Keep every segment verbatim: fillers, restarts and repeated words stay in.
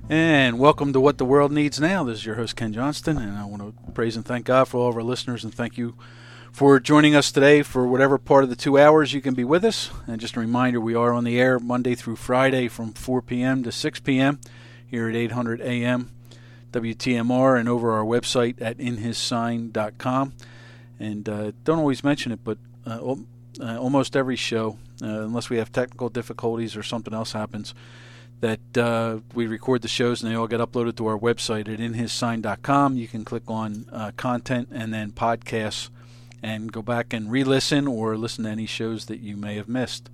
And welcome to What the World Needs Now. This is your host, Ken Johnston, and I want to praise and thank God for all of our listeners, and thank you for joining us today for whatever part of the two hours you can be with us. And just a reminder, we are on the air Monday through Friday from four p.m. to six p.m. here at eight hundred A M W T M R and over our website at in his sign dot com. And uh, don't always mention it, but uh, uh, almost every show, uh, unless we have technical difficulties or something else happens, that uh, we record the shows and they all get uploaded to our website at in his sign dot com. You can click on uh, content and then podcasts and go back and re-listen or listen to any shows that you may have missed.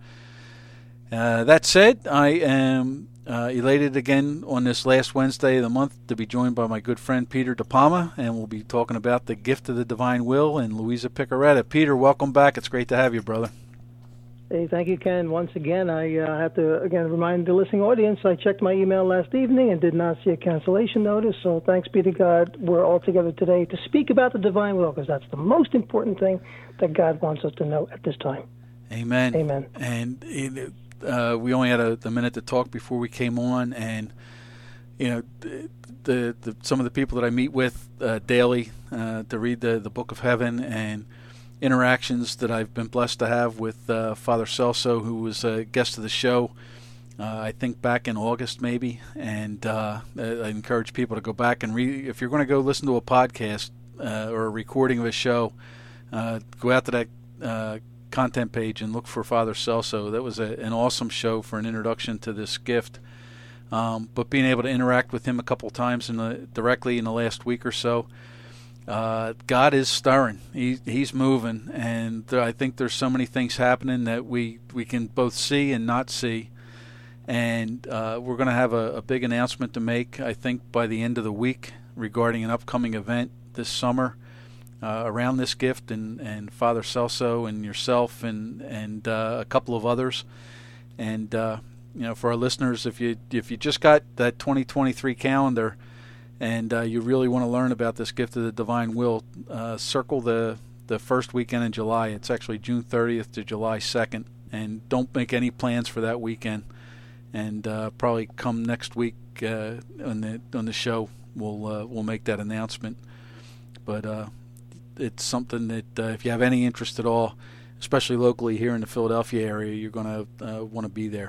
Uh, that said, I am uh, elated again on this last Wednesday of the month to be joined by my good friend Peter DePalma, and we'll be talking about the gift of the divine will and Louisa Picaretta. Peter, welcome back. It's great to have you, brother. Hey, thank you, Ken. Once again, I uh, have to, again, remind the listening audience, I checked my email last evening and did not see a cancellation notice, so thanks be to God, we're all together today to speak about the divine will, because that's the most important thing that God wants us to know at this time. Amen. Amen. And uh, we only had a, a minute to talk before we came on, and, you know, the, the, the some of the people that I meet with uh, daily uh, to read the, the Book of Heaven, and interactions that I've been blessed to have with uh, Father Celso, who was a guest of the show, uh, I think back in August maybe, and uh, I encourage people to go back and read. If you're going to go listen to a podcast uh, or a recording of a show, uh, go out to that uh, content page and look for Father Celso. That was a, an awesome show for an introduction to this gift. Um, but being able to interact with him a couple times in the, directly in the last week or so, Uh, God is stirring. He, he's moving, and I think there's so many things happening that we, we can both see and not see. And uh, we're going to have a, a big announcement to make, I think, by the end of the week regarding an upcoming event this summer uh, around this gift, and, and Father Celso and yourself and and uh, a couple of others. And uh, you know, for our listeners, if you if you just got that twenty twenty-three calendar, and uh, you really want to learn about this gift of the divine will, uh, circle the, the first weekend in July. It's actually June thirtieth to July second, and don't make any plans for that weekend. And uh, probably come next week uh, on the on the show, we'll uh, we'll make that announcement. But uh, it's something that uh, if you have any interest at all, especially locally here in the Philadelphia area, you're going to uh, want to be there.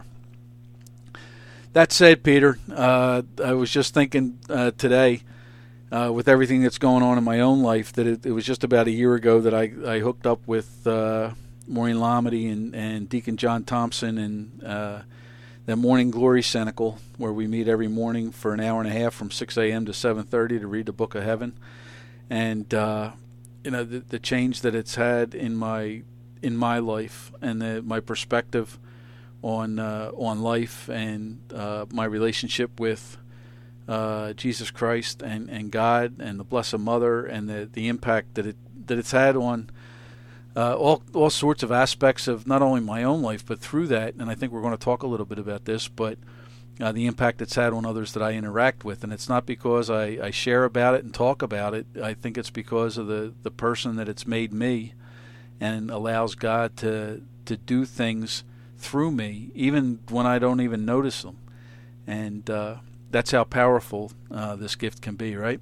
That said, Peter, uh, I was just thinking uh, today, uh, with everything that's going on in my own life, that it, it was just about a year ago that I, I hooked up with uh, Maureen Lomedy and, and Deacon John Thompson and uh, the Morning Glory Cenacle, where we meet every morning for an hour and a half from six a.m. to seven thirty to read the Book of Heaven. And, uh, you know, the, the change that it's had in my in my life and the, my perspective on uh, on life and uh, my relationship with uh, Jesus Christ and, and God and the Blessed Mother, and the, the impact that it that it's had on uh, all all sorts of aspects of not only my own life, but through that, and I think we're going to talk a little bit about this, but uh, the impact it's had on others that I interact with. And it's not because I, I share about it and talk about it. I think it's because of the, the person that it's made me, and allows God to to do things through me, even when I don't even notice them. And uh, that's how powerful uh, this gift can be, right?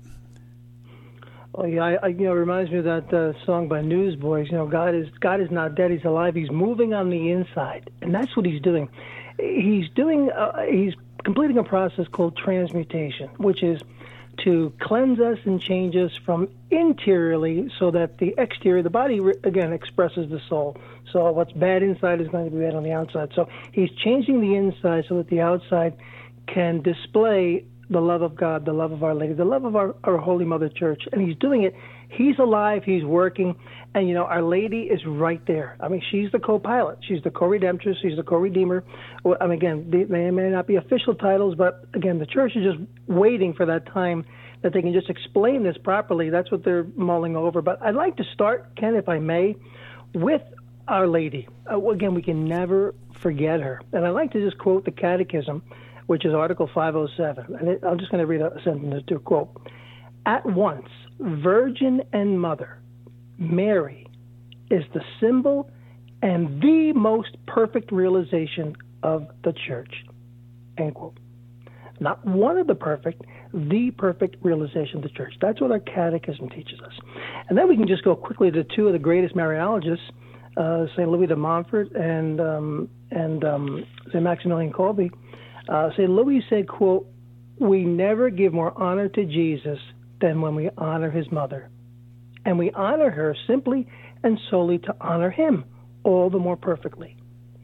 Oh yeah, I, I, you know, it reminds me of that uh, song by Newsboys. You know, God is God is not dead; He's alive. He's moving on the inside, and that's what He's doing. He's doing. Uh, he's completing a process called transmutation, which is to cleanse us and change us from interiorly, so that the exterior, the body, again, expresses the soul. So what's bad inside is going to be bad on the outside. So He's changing the inside so that the outside can display the love of God, the love of Our Lady, the love of our, our Holy Mother Church. And He's doing it. He's alive. He's working. And, you know, Our Lady is right there. I mean, she's the co-pilot. She's the co-redemptress. She's the co-redeemer. Well, I mean, again, they, they may not be official titles, but, again, the Church is just waiting for that time that they can just explain this properly. That's what they're mulling over. But I'd like to start, Ken, if I may, with Our Lady. Uh, again, we can never forget her. And I'd like to just quote the Catechism, which is Article five oh seven. And it, I'm just going to read a sentence to quote. At once, Virgin and Mother, Mary is the symbol and the most perfect realization of the Church. End quote. Not one of the perfect, the perfect realization of the church. That's what our catechism teaches us. And then we can just go quickly to two of the greatest Mariologists, uh, Saint Louis de Montfort and um, and um, Saint Maximilian Kolbe. Uh, Saint Louis said, quote, "We never give more honor to Jesus than when we honor his mother. And we honor her simply and solely to honor him all the more perfectly."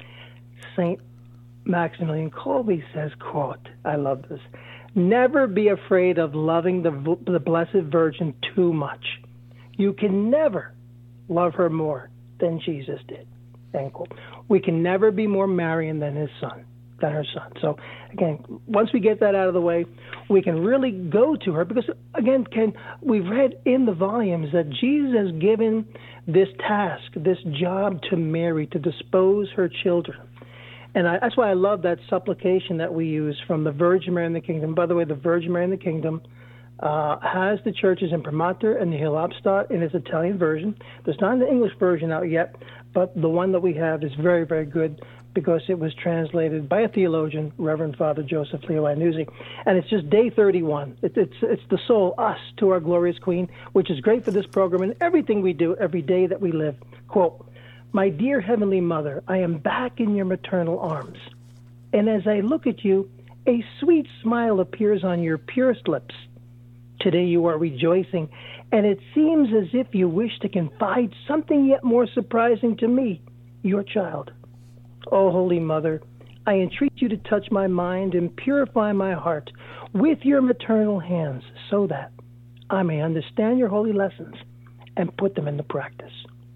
Saint Maximilian Kolbe says, quote, I love this, "Never be afraid of loving the, the Blessed Virgin too much. You can never love her more than Jesus did." End quote. We can never be more Marian than his son, than her son. So, again, once we get that out of the way, we can really go to her because, again, Ken, we've read in the volumes that Jesus has given this task, this job to Mary to dispose her children. And I, that's why I love that supplication that we use from the Virgin Mary in the Kingdom. By the way, the Virgin Mary in the Kingdom uh, has the churches in Imprimatur and the Hilabstadt in its Italian version. There's not an English version out yet, but the one that we have is very, very good because it was translated by a theologian, Reverend Father Joseph Leo Iannuzzi. And it's just day thirty-one. It, it's, it's the soul, us, to our glorious Queen, which is great for this program and everything we do every day that we live. Quote, "My dear Heavenly Mother, I am back in your maternal arms. And as I look at you, a sweet smile appears on your purest lips. Today you are rejoicing, and it seems as if you wish to confide something yet more surprising to me, your child. Oh, Holy Mother, I entreat you to touch my mind and purify my heart with your maternal hands so that I may understand your holy lessons and put them into practice.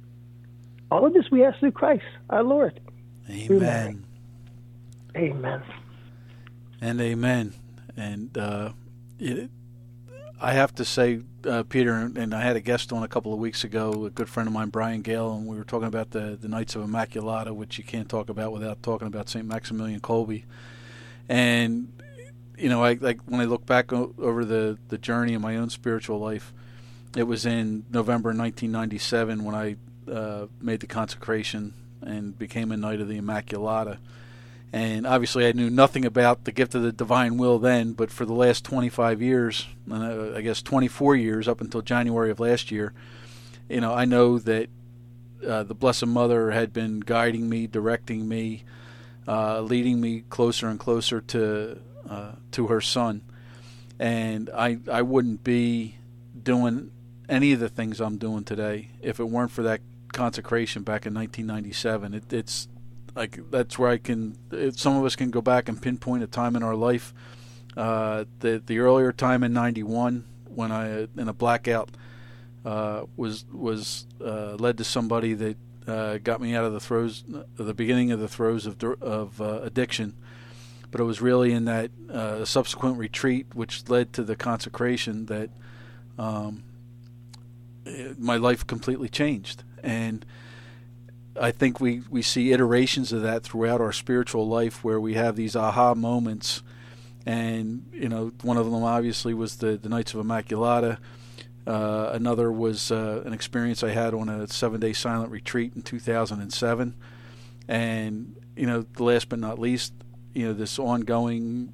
All of this we ask through Christ, our Lord." Amen. Amen. And amen. And uh, it, I have to say, uh, Peter, and I had a guest on a couple of weeks ago, a good friend of mine, Brian Gale, and we were talking about the, the Knights of Immaculata, which you can't talk about without talking about Saint Maximilian Kolbe. And, you know, I like when I look back o- over the, the journey in my own spiritual life, it was in November nineteen ninety-seven when I uh, made the consecration and became a Knight of the Immaculata. And obviously I knew nothing about the gift of the divine will then, but for the last twenty-five years, uh, I guess twenty-four years up until January of last year, you know, I know that uh, the Blessed Mother had been guiding me, directing me, uh, leading me closer and closer to uh, to her son. And I I wouldn't be doing any of the things I'm doing today if it weren't for that consecration back in nineteen ninety-seven. It, it's like that's where I can. It, some of us can go back and pinpoint a time in our life. Uh, the the earlier time in ninety-one when I in a blackout uh, was was uh, led to somebody that uh, got me out of the throes, the beginning of the throes of of uh, addiction. But it was really in that uh, subsequent retreat, which led to the consecration, that um, it, my life completely changed. And I think we, we see iterations of that throughout our spiritual life where we have these aha moments. And, you know, one of them obviously was the, the Knights of Immaculata. Uh, another was uh, an experience I had on a seven-day silent retreat in two thousand seven. And, you know, last but not least, you know, this ongoing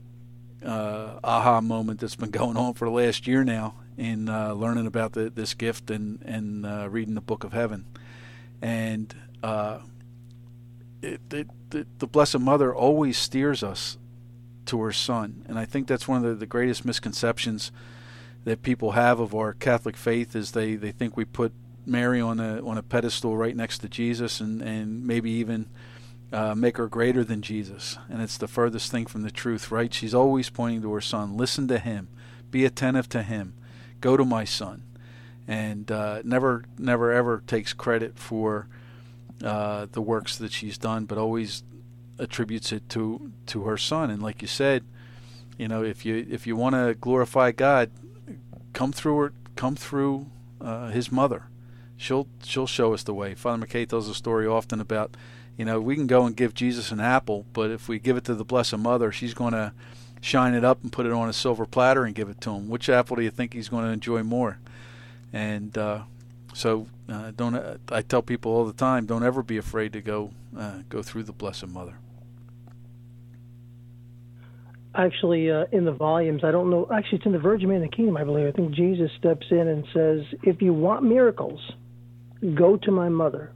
uh, aha moment that's been going on for the last year now in uh, learning about the, this gift and, and uh, reading the Book of Heaven. And uh, it, it, the, the Blessed Mother always steers us to her son. And I think that's one of the, the greatest misconceptions that people have of our Catholic faith is they, they think we put Mary on a on a pedestal right next to Jesus and, and maybe even uh, make her greater than Jesus. And it's the furthest thing from the truth, right? She's always pointing to her son. Listen to him. Be attentive to him. Go to my son. And uh, never, never, ever takes credit for uh, the works that she's done, but always attributes it to, to her son. And like you said, you know, if you if you want to glorify God, come through her, come through uh, his mother. She'll she'll show us the way. Father McKay tells a story often about, you know, we can go and give Jesus an apple, but if we give it to the Blessed Mother, she's going to shine it up and put it on a silver platter and give it to him. Which apple do you think he's going to enjoy more? And uh, so, uh, don't. Uh, I tell people all the time, don't ever be afraid to go uh, go through the Blessed Mother. actually uh, in the volumes. I don't know. Actually, it's in the Virgin Mary and the Kingdom, I believe. I think Jesus steps in and says, if you want miracles, go to my mother,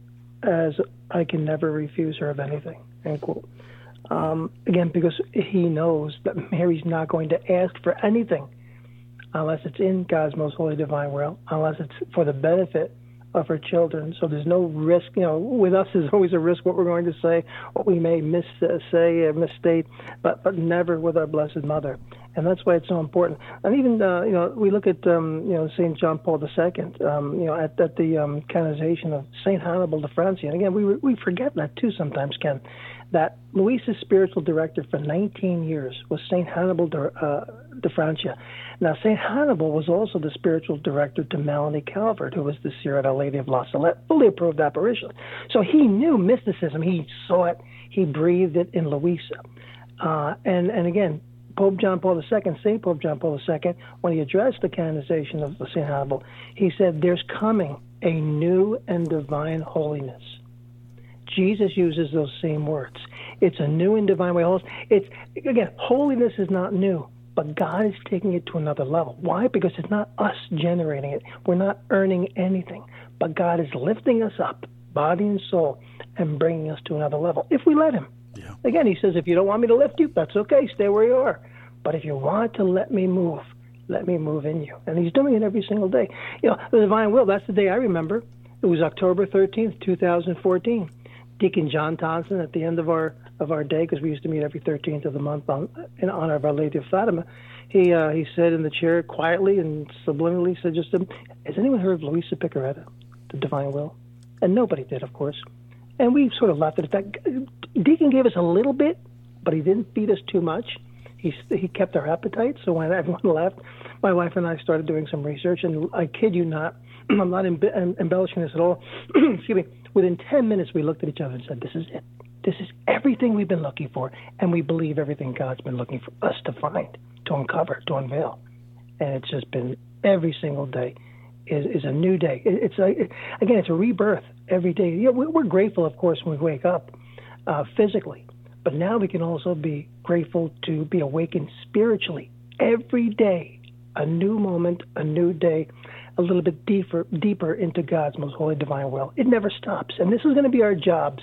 as I can never refuse her of anything, end quote. Um, again, because he knows that Mary's not going to ask for anything unless it's in God's most holy divine will, unless it's for the benefit of her children. So there's no risk. You know, with us, there's always a risk what we're going to say, what we may miss uh, say or misstate, but but never with our Blessed Mother. And that's why it's so important. And even, uh, you know, we look at, um, you know, Saint John Paul the Second, um, you know, at, at the um, canonization of Saint Hannibal de Francia. And again, we we forget that too sometimes, Ken, that Luisa's spiritual director for nineteen years was Saint Hannibal de, uh, de Francia. Now, Saint Hannibal was also the spiritual director to Melanie Calvert, who was the seer at Our Lady of La Salette, fully approved apparition. So he knew mysticism. He saw it. He breathed it in Luisa. Uh, and, and again, Pope John Paul the Second, Saint Pope John Paul the Second, when he addressed the canonization of Saint Hannibal, he said, there's coming a new and divine holiness. Jesus uses those same words. It's a new and divine way. It's, again, holiness is not new, but God is taking it to another level. Why? Because it's not us generating it. We're not earning anything, but God is lifting us up, body and soul, and bringing us to another level, if we let him. Yeah. Again, he says, if you don't want me to lift you, that's okay, stay where you are. But if you want to let me move, let me move in you. And he's doing it every single day. You know, the divine will, that's the day I remember. It was October thirteenth, two thousand fourteen. Deacon John Thompson, at the end of our of our day, because we used to meet every thirteenth of the month on, in honor of Our Lady of Fatima, he uh, he said in the chair quietly and subliminally, said just, um, has anyone heard of Luisa Piccarreta, the divine will? And nobody did, of course. And we sort of laughed at it. Deacon gave us a little bit, but he didn't feed us too much. He he kept our appetite. So when everyone left, my wife and I started doing some research, and I kid you not, I'm not embe- embellishing this at all. Excuse me. Within ten minutes, we looked at each other and said, this is it. This is everything we've been looking for, and we believe everything God's been looking for us to find, to uncover, to unveil. And it's just been every single day is, is a new day. It, it's a, it, again, it's a rebirth every day. You know, we're grateful, of course, when we wake up uh, physically, but now we can also be grateful to be awakened spiritually every day. A new moment, a new day, a little bit deeper, deeper into God's most holy divine will. It never stops, and this is going to be our jobs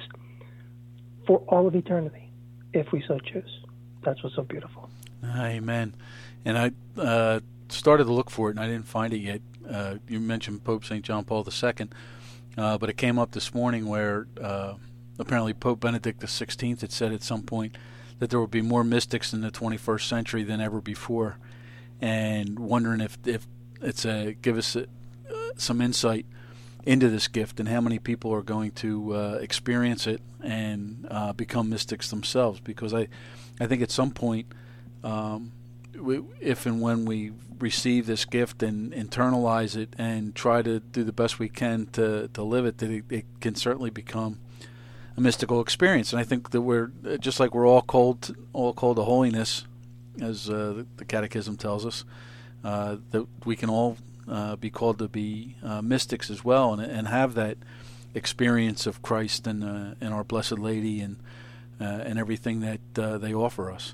for all of eternity, if we so choose. That's what's so beautiful. Amen. And I uh, started to look for it, and I didn't find it yet. Uh, you mentioned Pope Saint John Paul the Second, uh, but it came up this morning where uh, apparently Pope Benedict the Sixteenth had said at some point that there would be more mystics in the twenty-first century than ever before, and wondering if if it's a give us a, uh, some insight into this gift and how many people are going to uh, experience it and uh, become mystics themselves. Because I, I think at some point, um, we, if and when we receive this gift and internalize it and try to do the best we can to, to live it, that it, it can certainly become a mystical experience. And I think that we're just like we're all called all called to holiness, as uh, the Catechism tells us, uh, that we can all Uh, be called to be uh, mystics as well, and and have that experience of Christ and uh, and our Blessed Lady and uh, and everything that uh, they offer us.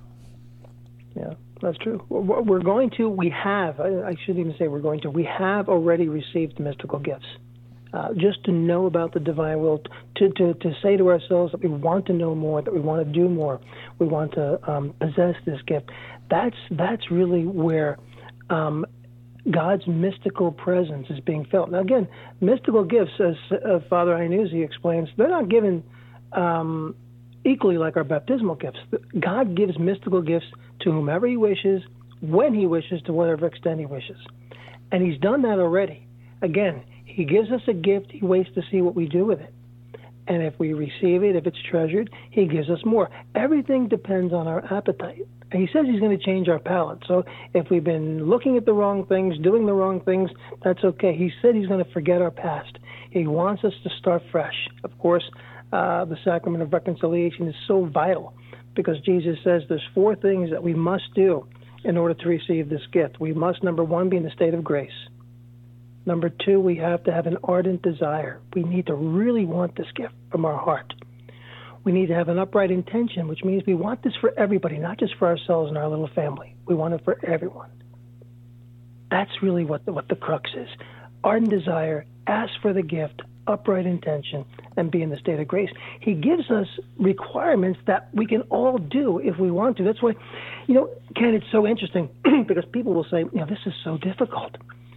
Yeah, that's true. We're going to, we have, I shouldn't even say we're going to, we have already received mystical gifts. Uh, just to know about the divine will, to, to, to say to ourselves that we want to know more, that we want to do more, we want to um, possess this gift. That's that's really where um, God's mystical presence is being felt. Now, again, mystical gifts, as uh, Father Iannuzzi explains, they're not given um, equally like our baptismal gifts. God gives mystical gifts to whomever he wishes, when he wishes, to whatever extent he wishes. And he's done that already. Again, he gives us a gift, he waits to see what we do with it. And if we receive it, if it's treasured, he gives us more. Everything depends on our appetite. And he says he's going to change our palate. So if we've been looking at the wrong things, doing the wrong things, that's okay. He said he's going to forget our past. He wants us to start fresh. Of course, uh, the sacrament of reconciliation is so vital because Jesus says there's four things that we must do in order to receive this gift. We must, number one, be in the state of grace. Number two, we have to have an ardent desire. We need to really want this gift from our heart. We need to have an upright intention, which means we want this for everybody, not just for ourselves and our little family. We want it for everyone. That's really what the, what the crux is. Ardent desire, ask for the gift, upright intention, and be in the state of grace. He gives us requirements that we can all do if we want to. That's why, you know, Ken, it's so interesting because people will say, you know, this is so difficult,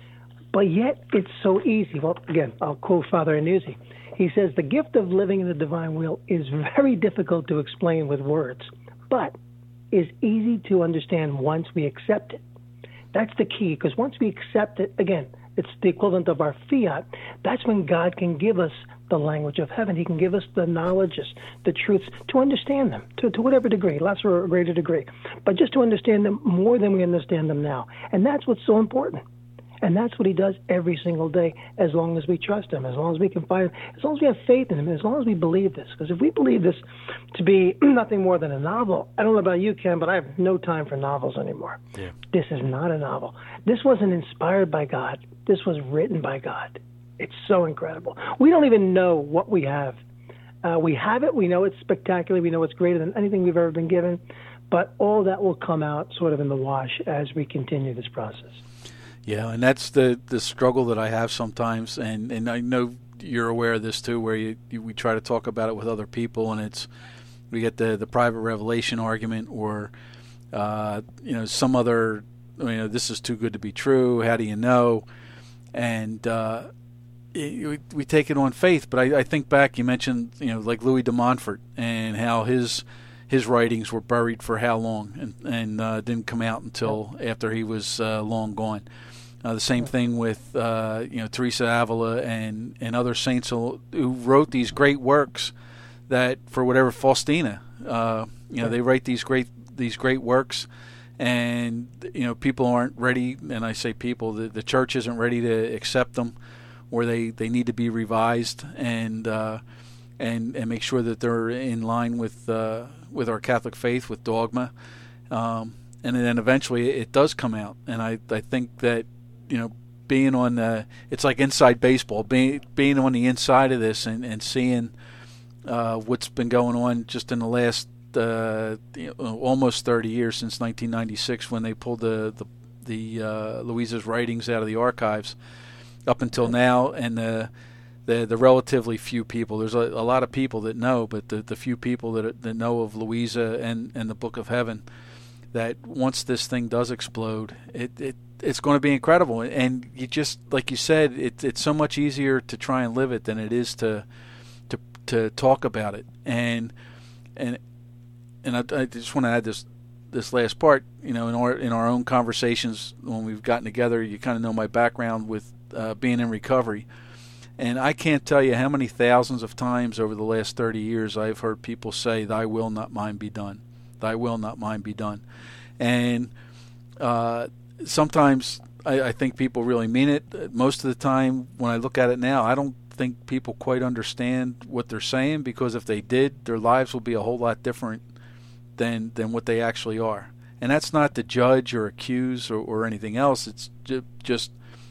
but yet it's so easy. Well, again, I'll quote Father Annuzzi. He says, the gift of living in the divine will is very difficult to explain with words, but is easy to understand once we accept it. That's the key, because once we accept it, again, it's the equivalent of our fiat. That's when God can give us the language of heaven. He can give us the knowledges, the truths, to understand them, to, to whatever degree, less or a greater degree, but just to understand them more than we understand them now. And that's what's so important. And that's what he does every single day, as long as we trust him, as long as we can find, as long as we have faith in him, as long as we believe this. Because if we believe this to be nothing more than a novel, I don't know about you, Ken, but I have no time for novels anymore. Yeah. This is not a novel. This wasn't inspired by God. This was written by God. It's so incredible. We don't even know what we have. Uh, we have it. We know it's spectacular. We know it's greater than anything we've ever been given. But all that will come out sort of in the wash as we continue this process. Yeah, and that's the, the struggle that I have sometimes, and, and I know you're aware of this too, where you, you, we try to talk about it with other people, and it's we get the, the private revelation argument, or uh, you know some other, you know, this is too good to be true. How do you know? And uh, it, we, we take it on faith, but I, I think back. You mentioned, you know, like Louis de Montfort and how his his writings were buried for how long, and and uh, didn't come out until after he was uh, long gone. Uh, the same thing with uh, you know Teresa Avila and, and other saints who wrote these great works that, for whatever, Faustina, uh, you know, they write these great these great works, and you know people aren't ready, and I say people, the, the church isn't ready to accept them, or they, they need to be revised and uh, and and make sure that they're in line with uh, with our Catholic faith, with dogma, um, and then eventually it does come out, and I I think that. You know, being on the, it's like inside baseball, being being on the inside of this and, and seeing uh, what's been going on just in the last uh, you know, almost thirty years, since nineteen ninety-six, when they pulled the the, the uh, Louisa's writings out of the archives, up until now, and the the, the relatively few people. There's a, a lot of people that know, but the, the few people that that know of Louisa and, and the Book of Heaven, that once this thing does explode, it, it it's going to be incredible. And you just, like you said, it, it's so much easier to try and live it than it is to to to talk about it. And and and I, I just want to add this this last part. You know, in our in our own conversations when we've gotten together, you kind of know my background with uh, being in recovery. And I can't tell you how many thousands of times over the last thirty years I've heard people say, "Thy will, not mine, be done. Thy will, not mine, be done." And uh, sometimes I, I think people really mean it. Most of the time, when I look at it now, I don't think people quite understand what they're saying, because if they did, their lives will be a whole lot different than than what they actually are. And that's not to judge or accuse or, or anything else. It's ju- just,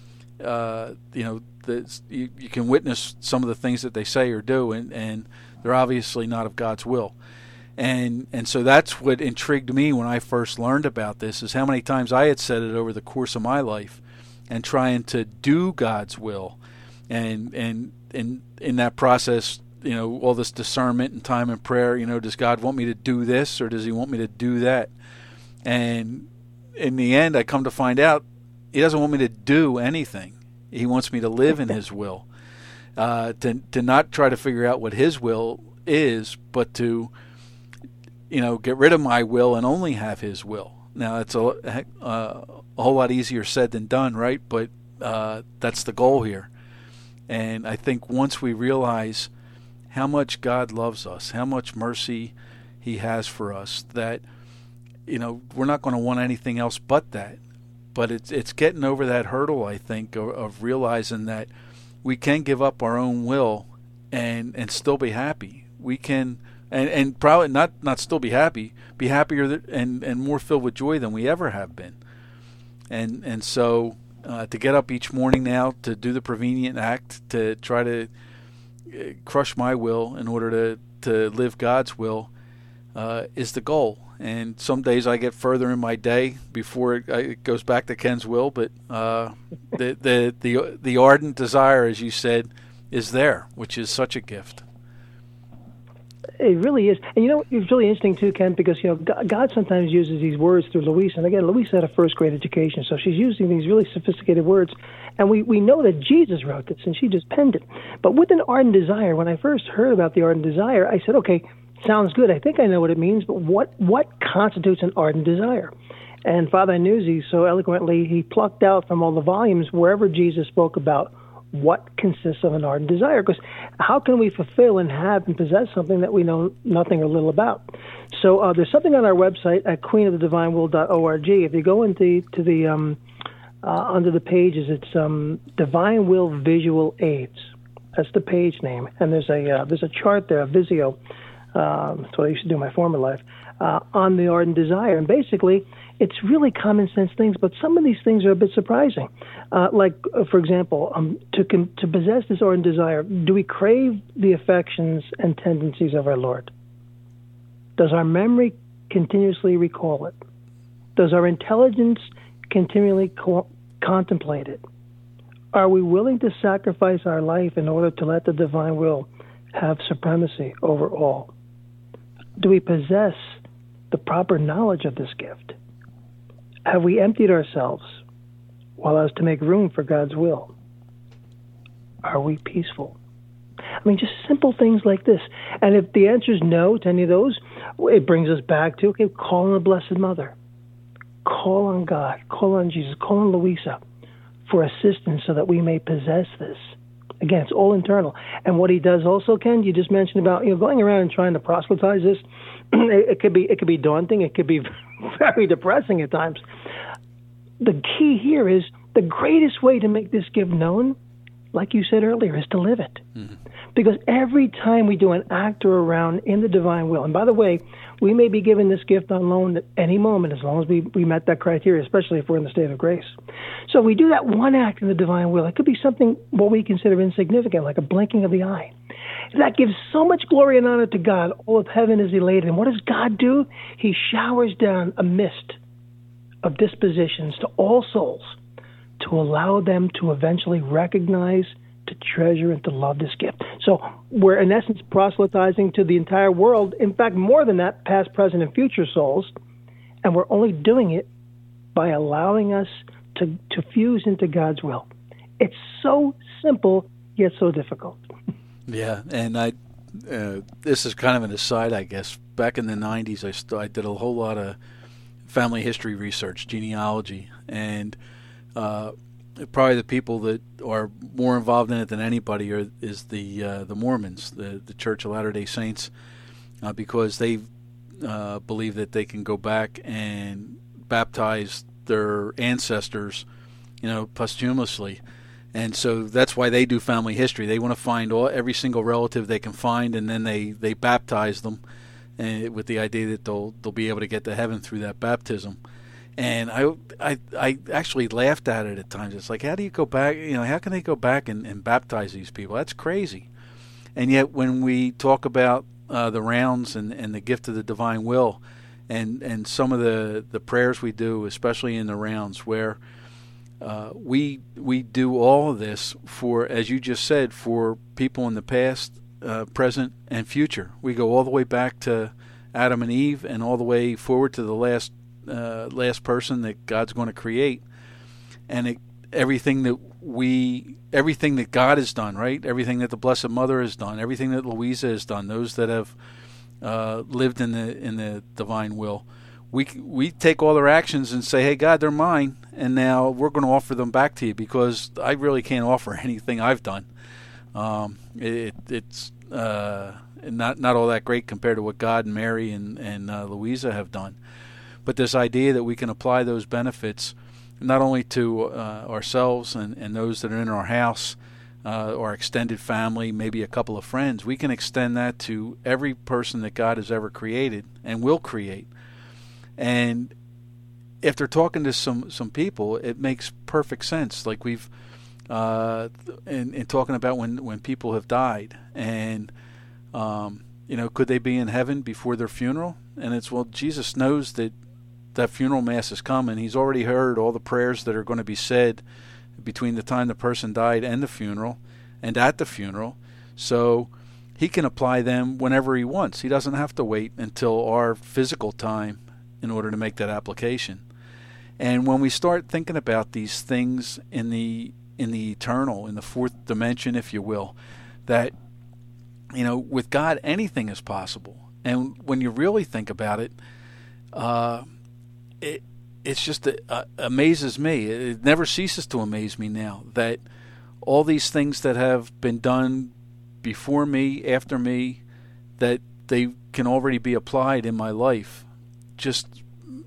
uh, you know, the, you, you can witness some of the things that they say or do, and, and they're obviously not of God's will. And and so that's what intrigued me when I first learned about this, is how many times I had said it over the course of my life, and trying to do God's will, and and and in that process, you know, all this discernment and time and prayer. You know, does God want me to do this, or does He want me to do that? And in the end, I come to find out He doesn't want me to do anything. He wants me to live in His will, uh, to to not try to figure out what His will is, but to, you know, get rid of my will and only have His will. Now, it's a, uh, a whole lot easier said than done, right? But uh, that's the goal here. And I think once we realize how much God loves us, how much mercy He has for us, that, you know, we're not going to want anything else but that. But it's it's getting over that hurdle, I think, of, of realizing that we can give up our own will and and still be happy. We can. And, and probably not, not still be happy, be happier th- and, and more filled with joy than we ever have been. And and so uh, to get up each morning now, to do the prevenient act, to try to uh, crush my will in order to, to live God's will uh, is the goal. And some days I get further in my day before it, it goes back to Ken's will, but uh, the, the the the ardent desire, as you said, is there, which is such a gift. It really is. And you know, it's really interesting too, Ken, because, you know, God sometimes uses these words through Louise. And again, Louise had a first grade education, so she's using these really sophisticated words. And we, we know that Jesus wrote this, and she just penned it. But with an ardent desire, when I first heard about the ardent desire, I said, okay, sounds good. I think I know what it means, but what, what constitutes an ardent desire? And Father Nuzzi, so eloquently, he plucked out from all the volumes wherever Jesus spoke about what consists of an ardent desire. Because how can we fulfill and have and possess something that we know nothing or little about? So uh, there's something on our website at queen of the divine will dot org. If you go into to the um, uh, under the pages, it's um, Divine Will Visual Aids. That's the page name, and there's a uh, there's a chart there, a Visio. Uh, that's what I used to do in my former life uh, on the ardent desire, and basically, it's really common sense things, but some of these things are a bit surprising. Uh, like, uh, for example, um, to con- to possess this ardent desire, do we crave the affections and tendencies of our Lord? Does our memory continuously recall it? Does our intelligence continually co- contemplate it? Are we willing to sacrifice our life in order to let the divine will have supremacy over all? Do we possess the proper knowledge of this gift? Have we emptied ourselves while as to make room for God's will? Are we peaceful? I mean, just simple things like this. And if the answer is no to any of those, it brings us back to, okay, call on the Blessed Mother. Call on God. Call on Jesus. Call on Louisa for assistance so that we may possess this. Again, it's all internal. And what he does also, Ken, you just mentioned about, you know, going around and trying to proselytize this, it, it could be it could be daunting. It could be very depressing at times. The key here is the greatest way to make this gift known, like you said earlier, is to live it. Mm-hmm. Because every time we do an act or around in the divine will, and by the way, we may be given this gift on loan at any moment as long as we, we met that criteria, especially if we're in the state of grace. So we do that one act in the divine will. It could be something what we consider insignificant, like a blinking of the eye. That gives so much glory and honor to God. All of heaven is elated. And what does God do? He showers down a mist of dispositions to all souls to allow them to eventually recognize, to treasure, and to love this gift. So we're, in essence, proselytizing to the entire world. In fact, more than that, past, present, and future souls. And we're only doing it by allowing us to, to fuse into God's will. It's so simple, yet so difficult. Yeah, and I, uh, this is kind of an aside, I guess. Back in the nineties, I, st- I did a whole lot of family history research, genealogy, and uh, probably the people that are more involved in it than anybody are, is the uh, the Mormons, the, the Church of Latter-day Saints, uh, because they uh, believe that they can go back and baptize their ancestors, you know, posthumously. And so that's why they do family history. They want to find all every single relative they can find, and then they, they baptize them, and with the idea that they'll they'll be able to get to heaven through that baptism. And I, I, I actually laughed at it at times. It's like, how do you go back? You know, how can they go back and, and baptize these people? That's crazy. And yet, when we talk about uh, the rounds and, and the gift of the divine will, and and some of the, the prayers we do, especially in the rounds, where Uh, we we do all of this for, as you just said, for people in the past, uh, present, and future. We go all the way back to Adam and Eve, and all the way forward to the last uh, last person that God's going to create, and it, everything that we, everything that God has done, right? Everything that the Blessed Mother has done, everything that Louisa has done, those that have uh, lived in the in the divine will. We we take all their actions and say, hey, God, they're mine, and now we're going to offer them back to you, because I really can't offer anything I've done. Um, it, it's uh, not not all that great compared to what God and Mary and, and uh, Louisa have done. But this idea that we can apply those benefits not only to uh, ourselves and, and those that are in our house, uh, our extended family, maybe a couple of friends, we can extend that to every person that God has ever created and will create. And if they're talking to some, some people, it makes perfect sense. Like we've, uh, in, in talking about when, when people have died, and um, you know, could they be in heaven before their funeral? And it's, well, Jesus knows that that funeral mass is coming. He's already heard all the prayers that are going to be said between the time the person died and the funeral and at the funeral. So he can apply them whenever he wants. He doesn't have to wait until our physical time in order to make that application. And when we start thinking about these things in the in the eternal, in the fourth dimension, if you will, that, you know, with God, anything is possible. And when you really think about it, uh, it it's just uh, amazes me. It never ceases to amaze me now that all these things that have been done before me, after me, that they can already be applied in my life. Just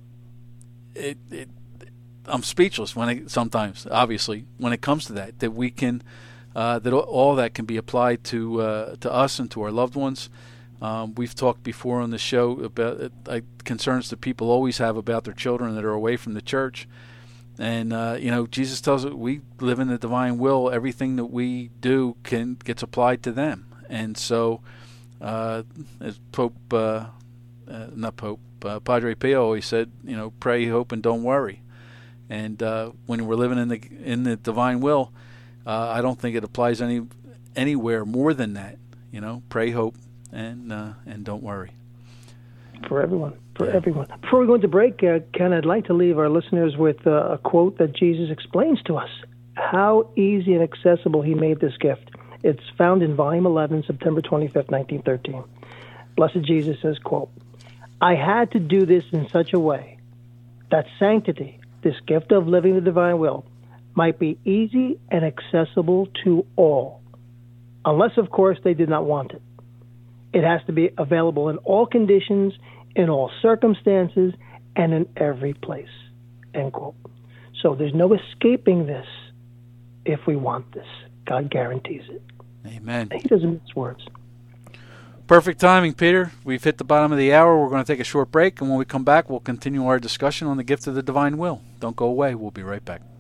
it, it I'm speechless when I, sometimes, obviously, when it comes to that, that we can, uh, that all that can be applied to uh, to us and to our loved ones. Um, we've talked before on the show about uh, concerns that people always have about their children that are away from the church. And, uh, you know, Jesus tells us we live in the divine will. Everything that we do can gets applied to them. And so, uh, as Pope, uh, uh, not Pope, uh, Padre Pio always said, you know, pray, hope, and don't worry. And uh, when we're living in the in the divine will, uh, I don't think it applies any anywhere more than that. You know, pray, hope, and uh, and don't worry. For everyone, for Yeah. everyone. Before we go into break, uh, Ken, I'd like to leave our listeners with uh, a quote that Jesus explains to us how easy and accessible he made this gift. It's found in Volume eleven, September twenty-fifth, nineteen thirteen. Blessed Jesus says, quote, "I had to do this in such a way that sanctity, this gift of living the divine will, might be easy and accessible to all, unless, of course, they did not want it. It has to be available in all conditions, in all circumstances, and in every place." End quote. So there's no escaping this if we want this. God guarantees it. Amen. He doesn't mince words. Perfect timing, Peter. We've hit the bottom of the hour. We're going to take a short break, and when we come back, we'll continue our discussion on the gift of the divine will. Don't go away. We'll be right back.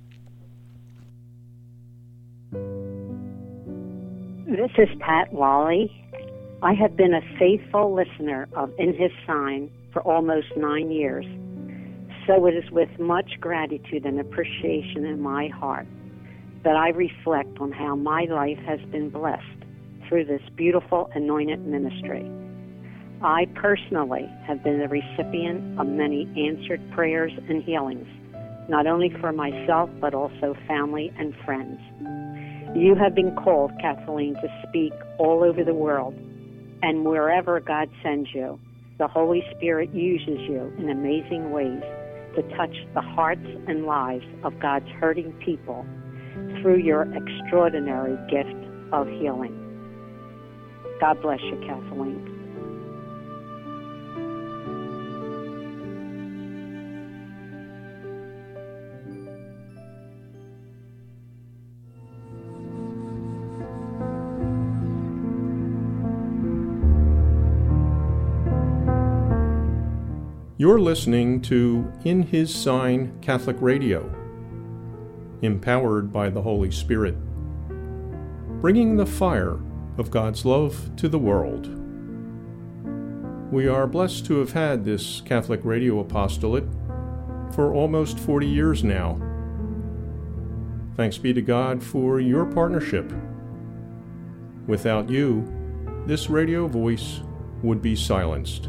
This is Pat Wally. I have been a faithful listener of In His Sign for almost nine years. So it is with much gratitude and appreciation in my heart that I reflect on how my life has been blessed through this beautiful anointed ministry. I personally have been the recipient of many answered prayers and healings, not only for myself, but also family and friends. You have been called, Kathleen, to speak all over the world, and wherever God sends you, the Holy Spirit uses you in amazing ways to touch the hearts and lives of God's hurting people through your extraordinary gift of healing. God bless you, Kathleen. You're listening to In His Sign Catholic Radio, empowered by the Holy Spirit, bringing the fire of God's love to the world. We are blessed to have had this Catholic radio apostolate for almost forty years now. Thanks be to God for your partnership. Without you, this radio voice would be silenced.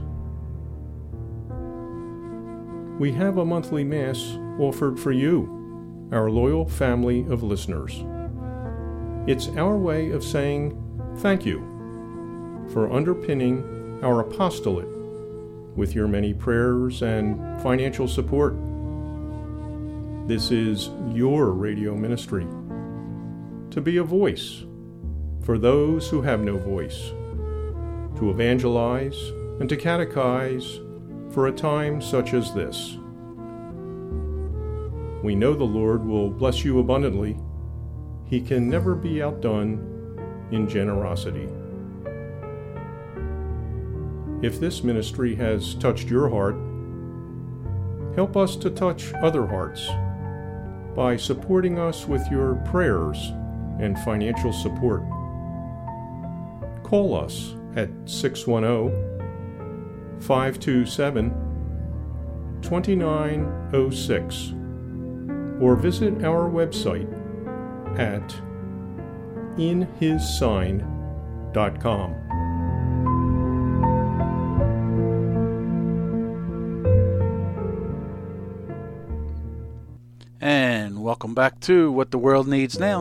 We have a monthly Mass offered for you, our loyal family of listeners. It's our way of saying thank you for underpinning our apostolate with your many prayers and financial support. This is your radio ministry, to be a voice for those who have no voice, to evangelize and to catechize for a time such as this. We know the Lord will bless you abundantly. He can never be outdone in generosity. If this ministry has touched your heart, help us to touch other hearts by supporting us with your prayers and financial support. Call us at six one zero, five two seven, two nine zero six or visit our website at in his sign dot com. And welcome back to What the World Needs Now.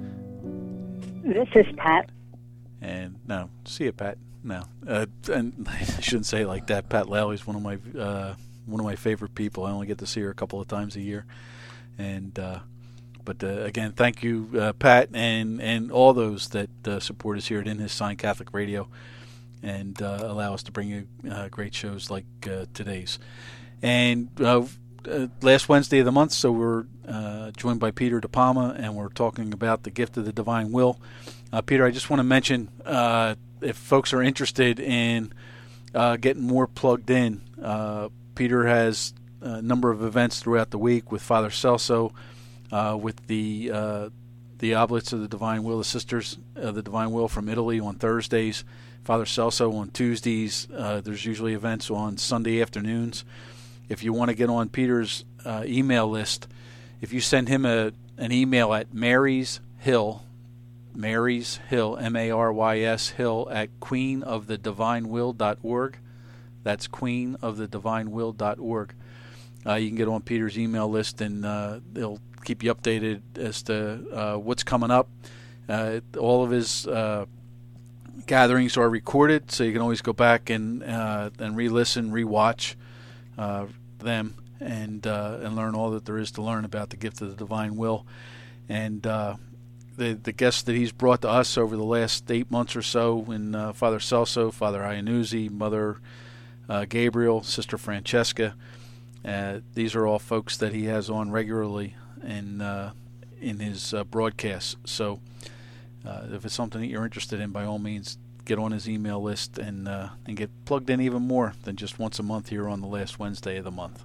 This is Pat. And no, see you, Pat. No, uh, and I shouldn't say it like that. Pat Lally one of my uh, one of my favorite people. I only get to see her a couple of times a year, and uh, but uh, again, thank you, uh, Pat, and and all those that uh, support us here at In His Sign Catholic Radio, and uh, allow us to bring you uh, great shows like uh, today's. And uh, uh, last Wednesday of the month, so we're uh, joined by Peter De Palma, and we're talking about the gift of the divine will. Uh, Peter, I just want to mention, uh, if folks are interested in uh, getting more plugged in, uh, Peter has a number of events throughout the week with Father Celso, uh, with the uh, the Oblates of the Divine Will, the Sisters of the Divine Will from Italy on Thursdays, Father Celso on Tuesdays. Uh, there's usually events on Sunday afternoons. If you want to get on Peter's uh, email list, if you send him a an email at Mary's Hill, Mary's Hill, M A R Y S Hill, at queen of the divine will dot org. That's queen of the divine will dot org. Uh, you can get on Peter's email list, and uh, they'll keep you updated as to uh, what's coming up. Uh, all of his uh, gatherings are recorded, so you can always go back and uh, and re-listen, re-watch uh, them, and uh, and learn all that there is to learn about the gift of the divine will. And uh, the the guests that he's brought to us over the last eight months or so, in uh, Father Celso, Father Iannuzzi, Mother uh, Gabriel, Sister Francesca. Uh, these are all folks that he has on regularly in uh, in his uh, broadcasts. So uh, if it's something that you're interested in, by all means, get on his email list and uh, and get plugged in even more than just once a month here on the last Wednesday of the month.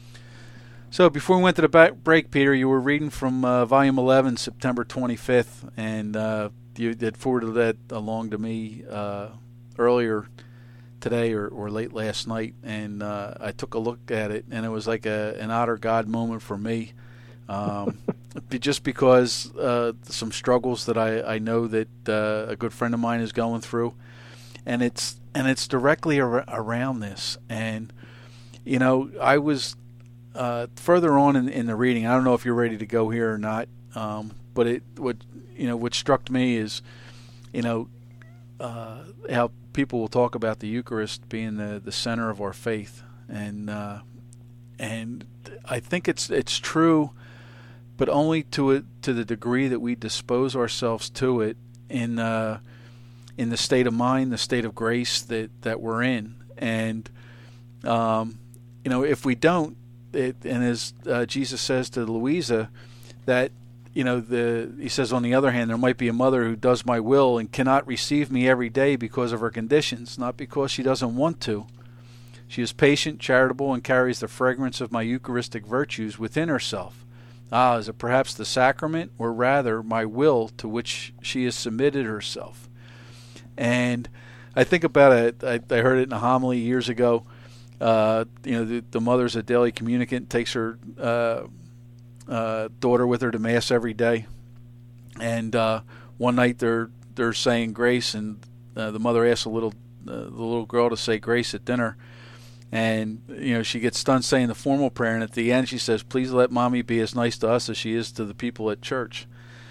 So before we went to the back break, Peter, you were reading from uh, Volume eleven, September twenty-fifth, and uh, you had forwarded that along to me uh, earlier today or, or late last night, and uh, I took a look at it, and it was like a, an honor God moment for me, um, just because uh, some struggles that I, I know that uh, a good friend of mine is going through, and it's and it's directly ar- around this. And you know, I was uh, further on in, in the reading. I don't know if you're ready to go here or not, um, but it what you know what struck me is, you know, uh, how people will talk about the Eucharist being the, the center of our faith, and uh, and I think it's it's true, but only to it to the degree that we dispose ourselves to it in uh, in the state of mind, the state of grace that, that we're in, and um, you know, if we don't, it, and as uh, Jesus says to Louisa, that you know, the he says, on the other hand, there might be a mother who does my will and cannot receive me every day because of her conditions, not because she doesn't want to. She is patient, charitable, and carries the fragrance of my Eucharistic virtues within herself. Ah, is it perhaps the sacrament, or rather my will, to which she has submitted herself? And I think about it, I, I heard it in a homily years ago. Uh, you know, the, the mother's a daily communicant, takes her uh, Uh, daughter with her to Mass every day, and uh, one night they're they're saying grace, and uh, the mother asks a little uh, the little girl to say grace at dinner, and you know she gets done saying the formal prayer, and at the end she says, "Please let Mommy be as nice to us as she is to the people at church."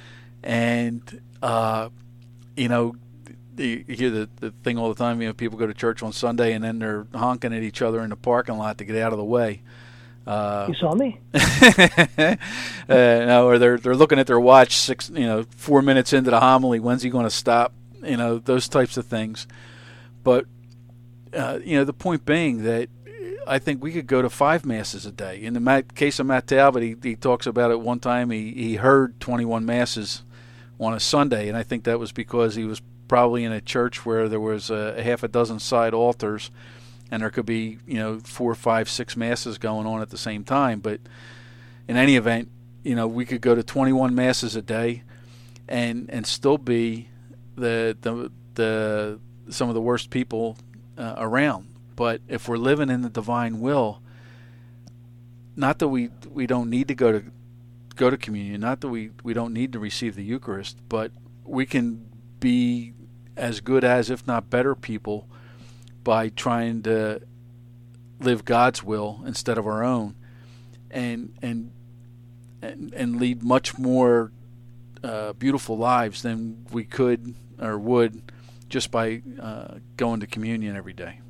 And uh, you know, you hear the, the thing all the time. You know, people go to church on Sunday and then they're honking at each other in the parking lot to get out of the way. Uh, you saw me? uh, no, or they're they're looking at their watch six, you know, four minutes into the homily. When's he going to stop? You know, those types of things. But uh, you know, the point being that I think we could go to five masses a day. In the Matt, case of Matt Talbot, he, he talks about it one time. He he heard twenty-one masses on a Sunday, and I think that was because he was probably in a church where there was a, a half a dozen side altars. And there could be, you know, four, five, six masses going on at the same time. But in any event, you know, we could go to twenty-one masses a day, and and still be the the the some of the worst people uh, around. But if we're living in the divine will, not that we we don't need to go to go to communion, not that we, we don't need to receive the Eucharist, but we can be as good as, if not better, people by trying to live God's will instead of our own, and and and, and lead much more uh, beautiful lives than we could or would just by uh, going to communion every day.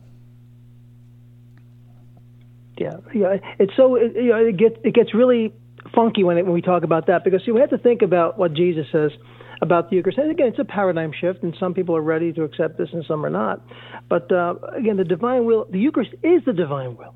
Yeah, yeah. It's so it, you know, it gets it gets really funky when it, when we talk about that, because you have to think about what Jesus says about the Eucharist. And again, it's a paradigm shift, and some people are ready to accept this and some are not. But uh, again, the divine will, the Eucharist is the divine will.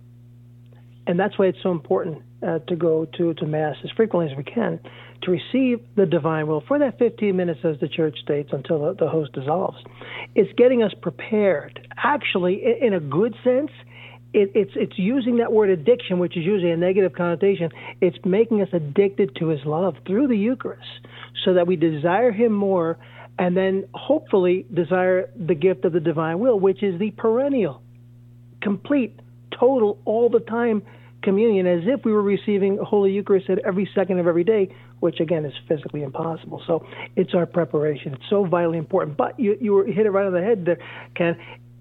And that's why it's so important uh, to go to, to Mass as frequently as we can to receive the divine will for that fifteen minutes, as the Church states, until the, the host dissolves. It's getting us prepared. Actually, in, in a good sense, It, it's it's using that word addiction, which is usually a negative connotation. It's making us addicted to his love through the Eucharist so that we desire him more, and then hopefully desire the gift of the divine will, which is the perennial, complete, total, all the time communion, as if we were receiving Holy Eucharist at every second of every day, which again is physically impossible. So it's our preparation. It's so vitally important. But you, you hit it right on the head there, Ken.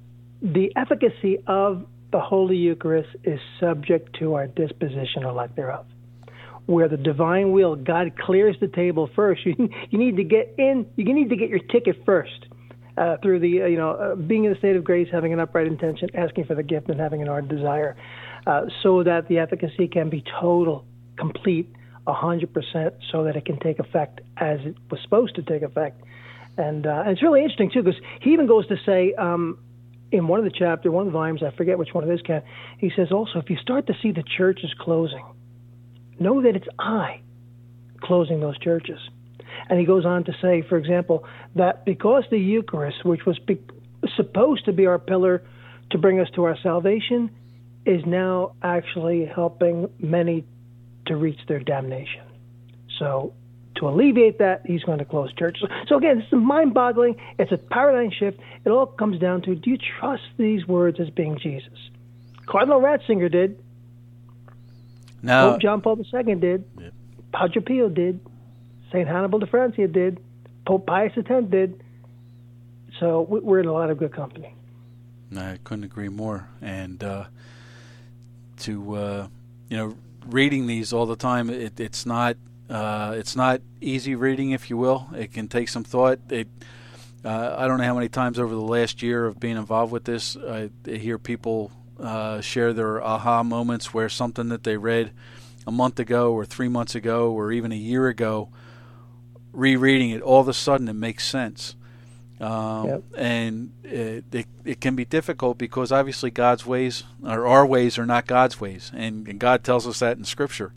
The efficacy of the Holy Eucharist is subject to our disposition or lack thereof. Where the divine will, God clears the table first. You, you need to get in. You need to get your ticket first uh, through the uh, you know uh, being in a state of grace, having an upright intention, asking for the gift, and having an ardent desire, uh, so that the efficacy can be total, complete, a hundred percent, so that it can take effect as it was supposed to take effect. And, uh, and it's really interesting too, because he even goes to say. Um, In one of the chapters, one of the volumes, I forget which one it is, Ken, he says also, if you start to see the churches closing, know that it's I closing those churches. And he goes on to say, for example, that because the Eucharist, which was be- supposed to be our pillar to bring us to our salvation, is now actually helping many to reach their damnation. So to alleviate that, he's going to close churches. So again, it's mind-boggling. It's a paradigm shift. It all comes down to, do you trust these words as being Jesus? Cardinal Ratzinger did. No. Pope John Paul the Second did. Yep. Padre Pio did. Saint Hannibal de Francia did. Pope Pius the Tenth did. So we're in a lot of good company. I couldn't agree more. And uh, to, uh, you know, reading these all the time, it, it's not... Uh, it's not easy reading, if you will. It can take some thought. It, uh, I don't know how many times over the last year of being involved with this, I hear people uh, share their aha moments where something that they read a month ago or three months ago or even a year ago, rereading it, all of a sudden it makes sense. Um, yep. And it, it, it can be difficult because obviously God's ways, or our ways, are not God's ways. And, and God tells us that in Scripture.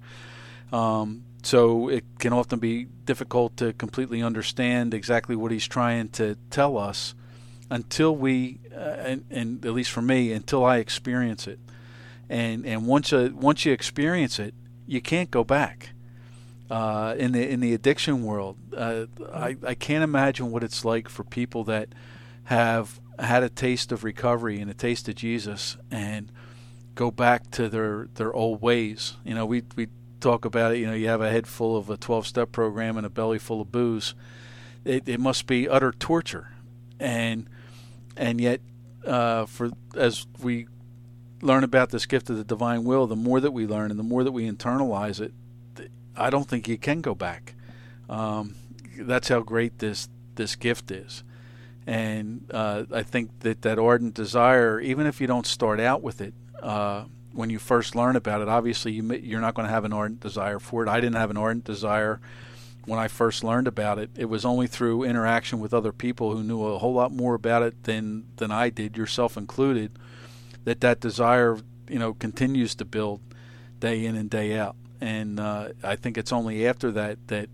Um So it can often be difficult to completely understand exactly what he's trying to tell us until we, uh, and, and at least for me, until I experience it. And and once uh, once you experience it, you can't go back. Uh, in the in the addiction world, uh, I I can't imagine what it's like for people that have had a taste of recovery and a taste of Jesus and go back to their, their old ways. You know, we we. talk about it, you know, you have a head full of a twelve-step program and a belly full of booze. It, it must be utter torture. And and yet, uh, for as we learn about this gift of the divine will, the more that we learn and the more that we internalize it, I don't think you can go back. Um, that's how great this, this gift is. And uh, I think that that ardent desire, even if you don't start out with it, uh, when you first learn about it, obviously you, you're not going to have an ardent desire for it. I didn't have an ardent desire when I first learned about it. It was only through interaction with other people who knew a whole lot more about it than than I did, yourself included, that that desire, you know, continues to build day in and day out. And uh, I think it's only after that that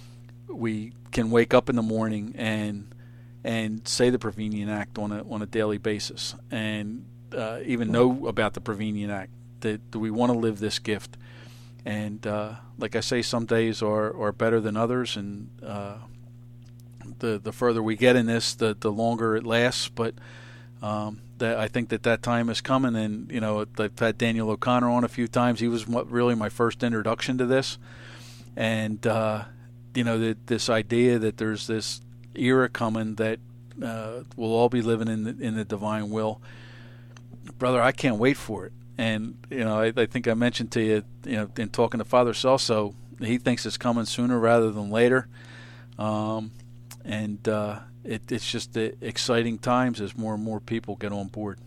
we can wake up in the morning and and say the Prevenient Act on a on a daily basis, and Uh, even know about the Prevenient Act, that, that we want to live this gift. And uh, like I say, some days are, are better than others, and uh, the the further we get in this, the the longer it lasts. But um, that I think that that time is coming. And you know, I've had Daniel O'Connor on a few times. He was what, really my first introduction to this, and uh, you know, the, this idea that there's this era coming that uh, we'll all be living in the, in the divine will. Brother, I can't wait for it. And you know, I, I think I mentioned to you, you know, in talking to Father Celso, he thinks it's coming sooner rather than later. Um, and uh, it, it's just the exciting times as more and more people get on board.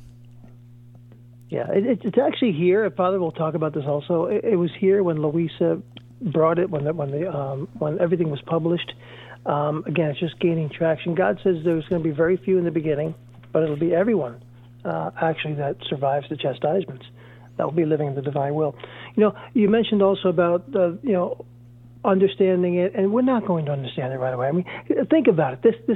Yeah, it, it's actually here. Father will talk about this also. It, it was here when Louisa brought it, when the, when the um, when everything was published. Um, again, it's just gaining traction. God says there's going to be very few in the beginning, but it'll be everyone uh, actually that survives the chastisements that will be living in the divine will. You know, you mentioned also about the, you know, understanding it, and we're not going to understand it right away. I mean, think about it. This, this,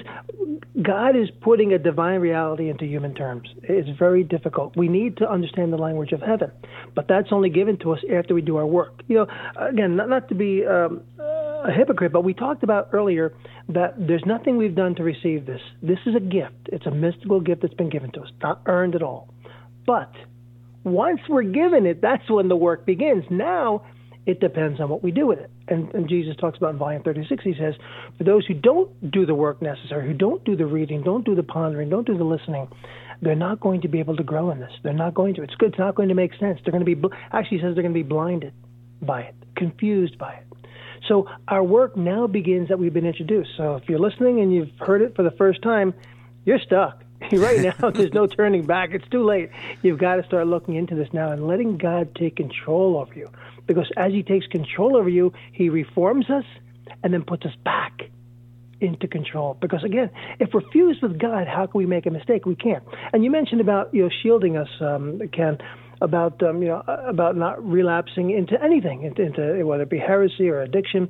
God is putting a divine reality into human terms. It's very difficult. We need to understand the language of heaven, but that's only given to us after we do our work. You know, again, not, not to be um, a hypocrite, but we talked about earlier that there's nothing we've done to receive this. This is a gift. It's a mystical gift that's been given to us, not earned at all. But once we're given it, that's when the work begins. Now, it depends on what we do with it. And, and Jesus talks about in volume thirty-six, he says, for those who don't do the work necessary, who don't do the reading, don't do the pondering, don't do the listening, they're not going to be able to grow in this. They're not going to. It's good. It's not going to make sense. They're going to be, actually, he says they're going to be blinded by it, confused by it. So our work now begins that we've been introduced. So if you're listening and you've heard it for the first time, you're stuck. Right now, there's no turning back. It's too late. You've got to start looking into this now and letting God take control over you. Because as he takes control over you, he reforms us and then puts us back into control. Because again, if we're fused with God, how can we make a mistake? We can't. And you mentioned about, you know, shielding us, um, Ken, about um, you know about not relapsing into anything, into, into whether it be heresy or addiction.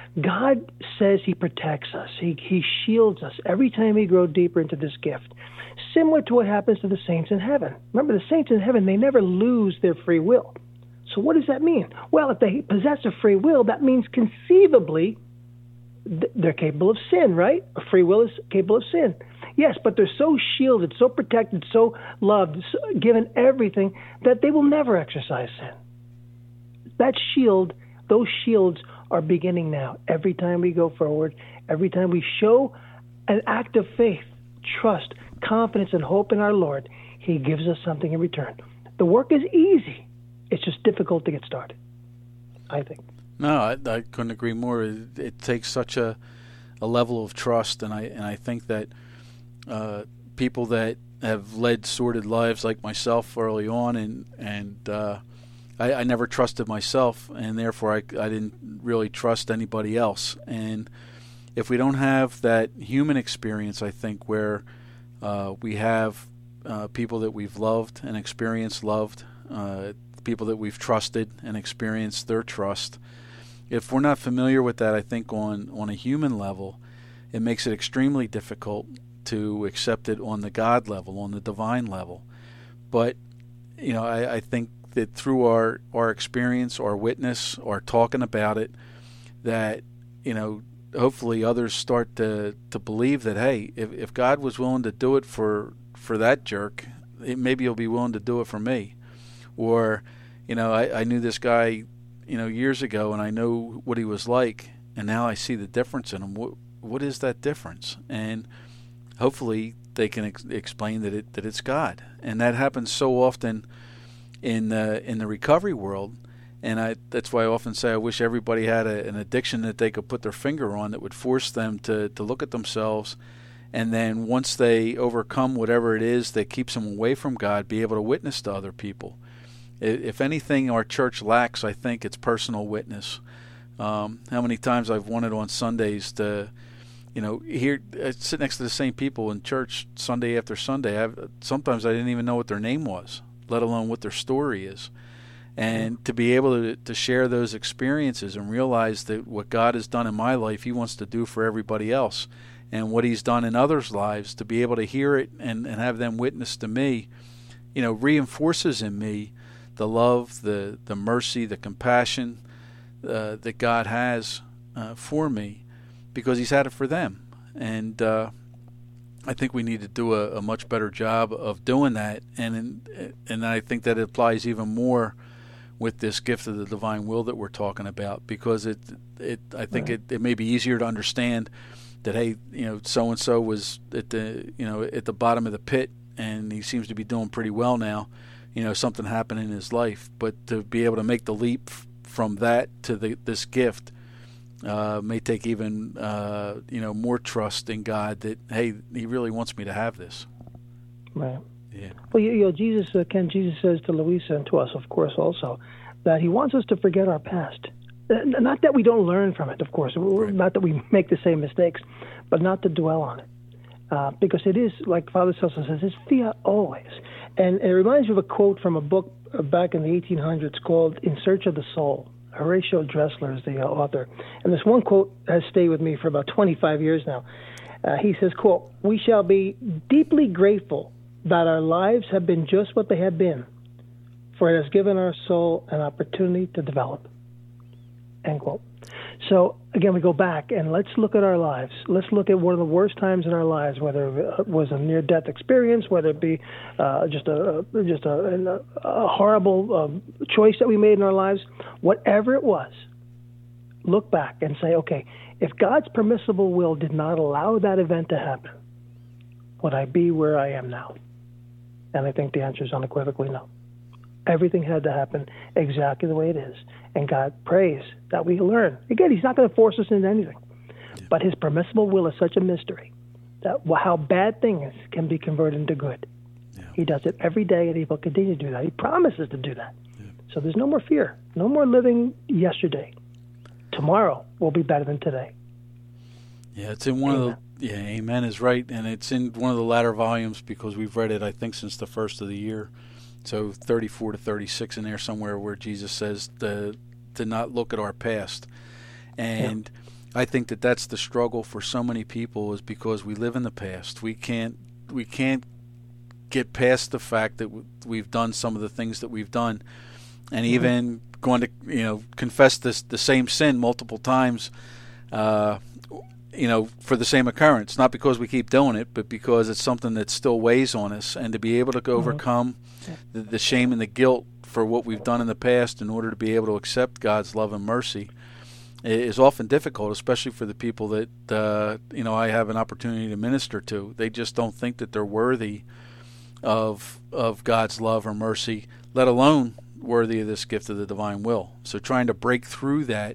God says he protects us. He he shields us every time we grow deeper into this gift. Similar to what happens to the saints in heaven. Remember, the saints in heaven, they never lose their free will. So what does that mean? Well, if they possess a free will, that means conceivably they're capable of sin, right? A free will is capable of sin. Yes, but they're so shielded, so protected, so loved, so given everything that they will never exercise sin. That shield, those shields are beginning now. Every time we go forward, every time we show an act of faith, trust, confidence, and hope in our Lord, he gives us something in return. The work is easy. It's just difficult to get started, I think. No, I, I couldn't agree more. It, it takes such a a level of trust, and I and I think that uh, people that have led sordid lives like myself early on, and and uh, I, I never trusted myself, and therefore I I didn't really trust anybody else. And if we don't have that human experience, I think where uh, we have uh, people that we've loved and experienced loved. Uh, people that we've trusted and experienced their trust. If we're not familiar with that, I think on, on a human level, it makes it extremely difficult to accept it on the God level, on the divine level. But, you know, I, I think that through our, our experience, our witness, our talking about it, that, you know, hopefully others start to, to believe that, hey, if, if God was willing to do it for, for that jerk, it, maybe he'll be willing to do it for me. Or, you know, I, I knew this guy, you know, years ago, and I know what he was like, and now I see the difference in him. What, what is that difference? And hopefully they can ex- explain that it that it's God. And that happens so often in the in the recovery world. And I that's why I often say I wish everybody had a, an addiction that they could put their finger on that would force them to, to look at themselves. And then once they overcome whatever it is that keeps them away from God, be able to witness to other people. If anything our church lacks, I think it's personal witness. Um, how many times I've wanted on Sundays to, you know, hear, sit next to the same people in church Sunday after Sunday. I've, sometimes I didn't even know what their name was, let alone what their story is. And to be able to, to share those experiences and realize that what God has done in my life, he wants to do for everybody else. And what he's done in others' lives, to be able to hear it and, and have them witness to me, you know, reinforces in me the love, the, the mercy, the compassion uh, that God has uh, for me, because he's had it for them. and uh, I think we need to do a, a much better job of doing that. And and I think that it applies even more with this gift of the divine will that we're talking about, because it it I think right. it, it may be easier to understand that, hey, you know, so and so was at the you know at the bottom of the pit, and he seems to be doing pretty well now. You know, something happened in his life, but to be able to make the leap f- from that to the, this gift uh, may take even uh, you know more trust in God that, hey, He really wants me to have this. Right. Yeah. Well, you, you know, Jesus, uh, Ken, Jesus says to Louisa and to us, of course, also, that He wants us to forget our past. Not that we don't learn from it, of course, right. Not that we make the same mistakes, but not to dwell on it. Uh, because it is, like Father Celso says, it's fiat always. And it reminds me of a quote from a book back in the eighteen hundreds called In Search of the Soul. Horatio Dressler is the uh, author. And this one quote has stayed with me for about twenty-five years now. Uh, he says, quote, "We shall be deeply grateful that our lives have been just what they have been, for it has given our soul an opportunity to develop." End quote. So, again, we go back and let's look at our lives. Let's look at one of the worst times in our lives, whether it was a near-death experience, whether it be uh, just a just a, a horrible um, choice that we made in our lives. Whatever it was, look back and say, okay, if God's permissible will did not allow that event to happen, would I be where I am now? And I think the answer is unequivocally no. Everything had to happen exactly the way it is. And God prays that we learn. Again, He's not going to force us into anything. Yeah. But His permissible will is such a mystery that how bad things can be converted into good. Yeah. He does it every day, and He will continue to do that. He promises to do that. Yeah. So there's no more fear. No more living yesterday. Tomorrow will be better than today. Yeah, it's in one amen. of the... Yeah, amen is right. And it's in one of the latter volumes because we've read it, I think, since the first of the year. So thirty-four to thirty-six in there somewhere, where Jesus says to, to not look at our past. And yeah. I think that that's the struggle for so many people, is because we live in the past. We can't we can't get past the fact that we've done some of the things that we've done, and mm-hmm. even going to you know confess this the same sin multiple times, uh, you know, for the same occurrence. Not because we keep doing it, but because it's something that still weighs on us, and to be able to mm-hmm. overcome The, the shame and the guilt for what we've done in the past in order to be able to accept God's love and mercy is often difficult, especially for the people that uh, you know I have an opportunity to minister to. They just don't think that they're worthy of of God's love or mercy, let alone worthy of this gift of the divine will. So trying to break through that,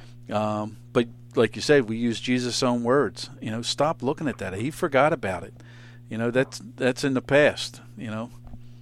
um, but like you said, we use Jesus' own words. You know, stop looking at that. He forgot about it. You know, that's that's in the past. You know.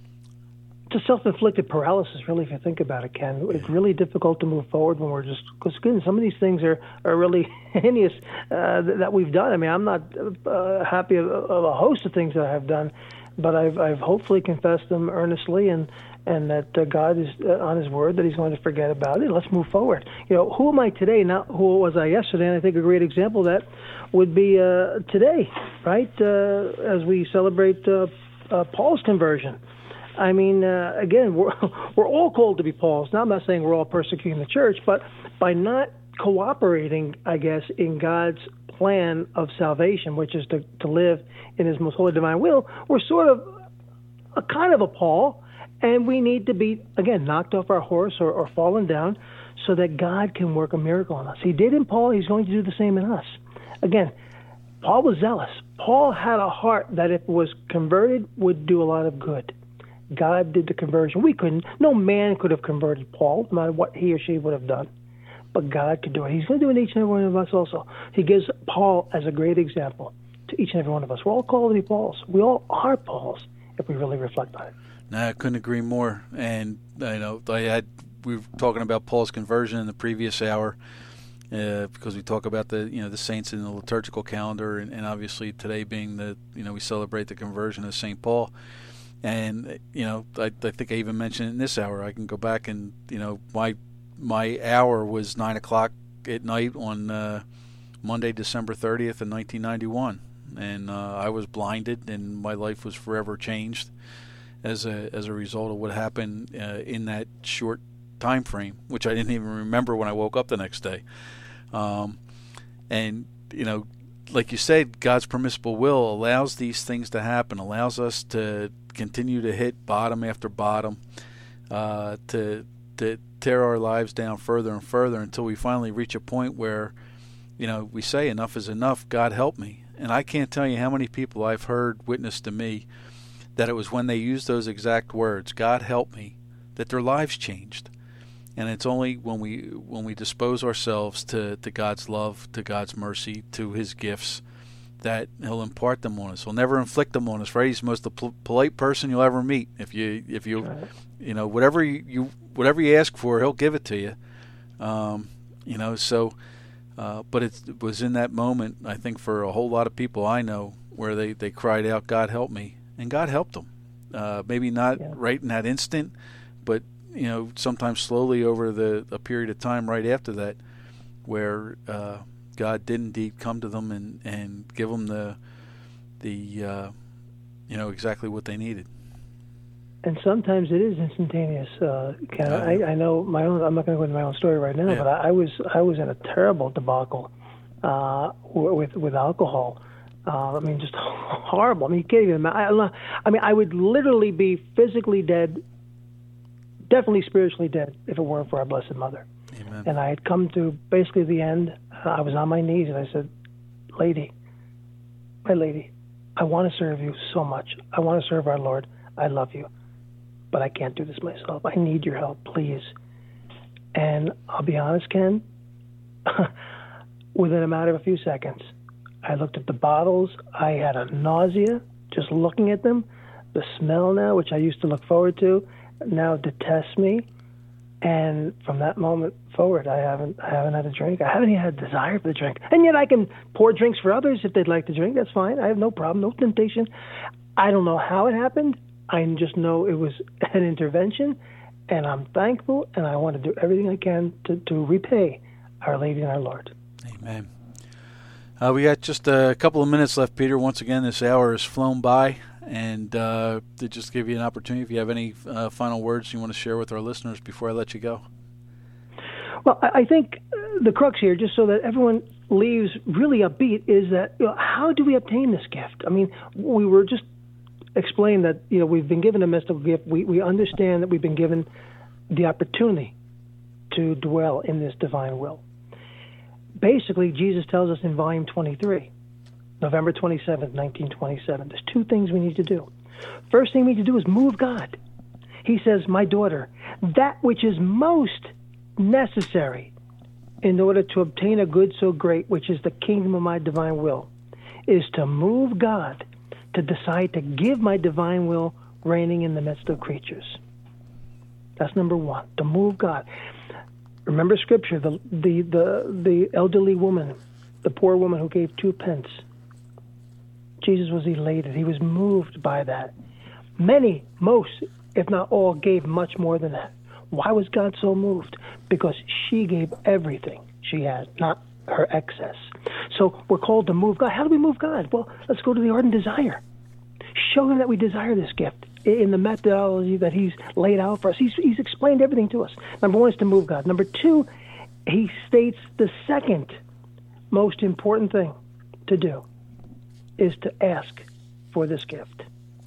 It's a self-inflicted paralysis, really, if you think about it, Ken. It's really difficult to move forward when we're just... Because, again, some of these things are, are really heinous uh, that we've done. I mean, I'm not uh, happy of, of a host of things that I have done, but I've, I've hopefully confessed them earnestly, and, and that uh, God is uh, on His word that He's going to forget about it. Let's move forward. You know, who am I today, not who was I yesterday? And I think a great example of that would be uh, today, right, uh, as we celebrate uh, uh, Paul's conversion. I mean, uh, again, we're, we're all called to be Pauls. Now, I'm not saying we're all persecuting the church, but by not cooperating, I guess, in God's plan of salvation, which is to, to live in His most holy divine will, we're sort of a kind of a Paul, and we need to be, again, knocked off our horse or, or fallen down so that God can work a miracle on us. He did in Paul. He's going to do the same in us. Again, Paul was zealous. Paul had a heart that, if it was converted, would do a lot of good. God did the conversion. We couldn't. No man could have converted Paul, no matter what he or she would have done. But God could do it. He's going to do it in each and every one of us also. He gives Paul as a great example to each and every one of us. We're all called to be Pauls. We all are Pauls if we really reflect on it. No, I couldn't agree more. And, you know, I had we were talking about Paul's conversion in the previous hour uh, because we talk about the, you know, the saints in the liturgical calendar, and, and obviously today being the, you know, we celebrate the conversion of Saint Paul. And, you know, I, I think I even mentioned it in this hour. I can go back and, you know, my my hour was nine o'clock at night on uh, Monday, December thirtieth in nineteen ninety-one. And uh, I was blinded, and my life was forever changed as a as a result of what happened uh, in that short time frame, which I didn't even remember when I woke up the next day. Um, and, you know, like you said, God's permissible will allows these things to happen, allows us to continue to hit bottom after bottom, uh, to to tear our lives down further and further until we finally reach a point where, you know, we say enough is enough, God help me. And I can't tell you how many people I've heard witness to me that it was when they used those exact words, God help me, that their lives changed. And it's only when we when we dispose ourselves to, to God's love, to God's mercy, to His gifts, that He'll impart them on us. He'll never inflict them on us. Right? He's the most pol- polite person you'll ever meet. If you if you right. you know whatever you, you whatever you ask for, He'll give it to you. Um, you know so, uh, but it, it was in that moment, I think, for a whole lot of people I know, where they, they cried out, God help me, and God helped them. Uh, maybe not yeah. right in that instant, but you know, sometimes slowly over the a period of time right after that, where uh, God did indeed come to them and, and give them the the uh, you know exactly what they needed. And sometimes it is instantaneous. Uh, Ken, uh, I, I know my own. I'm not going to go into my own story right now, yeah. but I, I was I was in a terrible debacle uh, with with alcohol. Uh, I mean, just horrible. I mean, you can't even. I, I mean, I would literally be physically dead. Definitely spiritually dead if it weren't for our Blessed Mother. Amen. And I had come to basically the end. Uh, I was on my knees and I said, Lady, my lady, I want to serve you so much. I want to serve our Lord. I love you. But I can't do this myself. I need your help, please. And I'll be honest, Ken, within a matter of a few seconds, I looked at the bottles. I had a nausea just looking at them. The smell now, which I used to look forward to, now detests me, and from that moment forward, I haven't I haven't had a drink. I haven't even had a desire for the drink, and yet I can pour drinks for others if they'd like to drink. That's fine. I have no problem, no temptation. I don't know how it happened. I just know it was an intervention, and I'm thankful, and I want to do everything I can to, to repay Our Lady and our Lord. Amen. Uh, we got just a couple of minutes left, Peter. Once again, this hour has flown by. And uh, to just give you an opportunity, if you have any uh, final words you want to share with our listeners before I let you go. Well, I think the crux here, just so that everyone leaves really upbeat, is that, you know, how do we obtain this gift? I mean, we were just explained that, you know, we've been given a mystical gift. We we understand that we've been given the opportunity to dwell in this divine will. Basically, Jesus tells us in volume twenty-three, November twenty-seventh, nineteen twenty-seven. There's two things we need to do. First thing we need to do is move God. He says, my daughter, that which is most necessary in order to obtain a good so great, which is the kingdom of my divine will, is to move God, to decide to give my divine will reigning in the midst of creatures. That's number one, to move God. Remember Scripture, the the the, the elderly woman, the poor woman who gave two pence. Jesus was elated. He was moved by that. Many, most, if not all, gave much more than that. Why was God so moved? Because she gave everything she had, not her excess. So we're called to move God. How do we move God? Well, let's go to the ardent desire. Show Him that we desire this gift in the methodology that He's laid out for us. He's, he's explained everything to us. Number one is to move God. Number two, He states the second most important thing to do is to ask for this gift,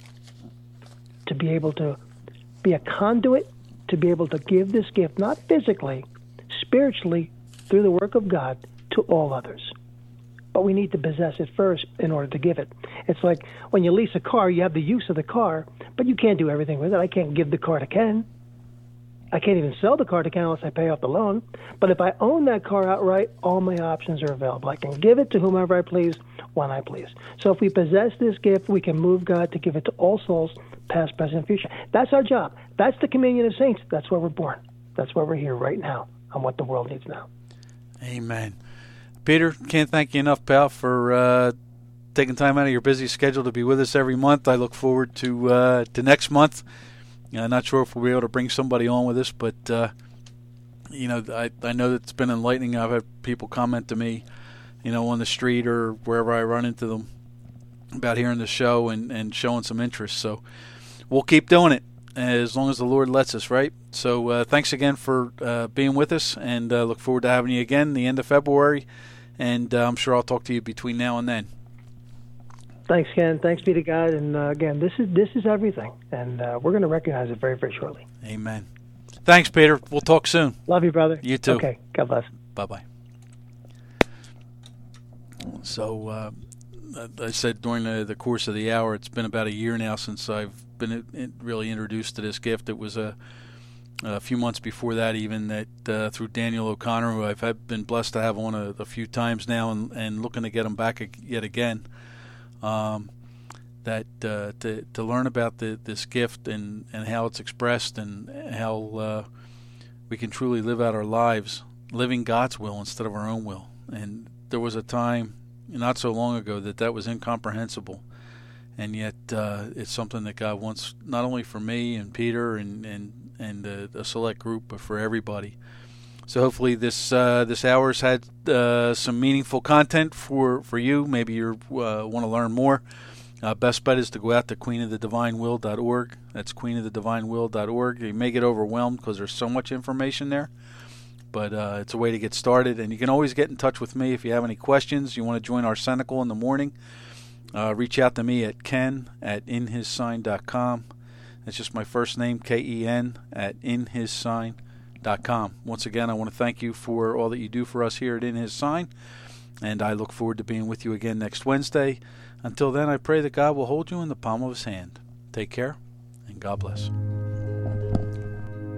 to be able to be a conduit, to be able to give this gift, not physically, spiritually, through the work of God, to all others. But we need to possess it first in order to give it. It's like when you lease a car, you have the use of the car, but you can't do everything with it. I can't give the car to Ken. I can't even sell the car to Ken unless I pay off the loan. But if I own that car outright, all my options are available. I can give it to whomever I please, when I please. So if we possess this gift, we can move God to give it to all souls, past, present, and future. That's our job. That's the communion of saints. That's where we're born. That's why we're here right now on what the world needs now. Amen. Peter, can't thank you enough, pal, for uh, taking time out of your busy schedule to be with us every month. I look forward to uh, to next month. I'm not sure if we'll be able to bring somebody on with us, but uh, you know, I I know that it's been enlightening. I've had people comment to me, you know, on the street or wherever I run into them about hearing the show and, and showing some interest. So we'll keep doing it as long as the Lord lets us, right? So uh, thanks again for uh, being with us, and uh, look forward to having you again the end of February and uh, I'm sure I'll talk to you between now and then. Thanks, Ken. Thanks be to God. And uh, again, this is this is everything, and uh, we're going to recognize it very, very shortly. Amen. Thanks, Peter. We'll talk soon. Love you, brother. You too. Okay. God bless. Bye-bye. So, uh, I said during the, the course of the hour, it's been about a year now since I've been in, really introduced to this gift. It was a, a few months before that even that uh, through Daniel O'Connor, who I've had, been blessed to have on a, a few times now and, and looking to get him back yet again, um, that uh, to, to learn about the, this gift and, and how it's expressed and how uh, we can truly live out our lives, living God's will instead of our own will. And there was a time not so long ago that that was incomprehensible, and yet uh, it's something that God wants not only for me and Peter and and and uh, a select group, but for everybody. So hopefully this uh, this hour's had uh, some meaningful content for for you. Maybe you uh, want to learn more. Uh, best bet is to go out to queen of the divine will dot org. That's queen of the divine will dot org. You may get overwhelmed because there's so much information there. But uh, it's a way to get started. And you can always get in touch with me if you have any questions. You want to join our Cenacle in the morning, uh, reach out to me at ken at in his sign dot com. That's just my first name, K E N, at in his sign dot com. Once again, I want to thank you for all that you do for us here at In His Sign. And I look forward to being with you again next Wednesday. Until then, I pray that God will hold you in the palm of His hand. Take care, and God bless.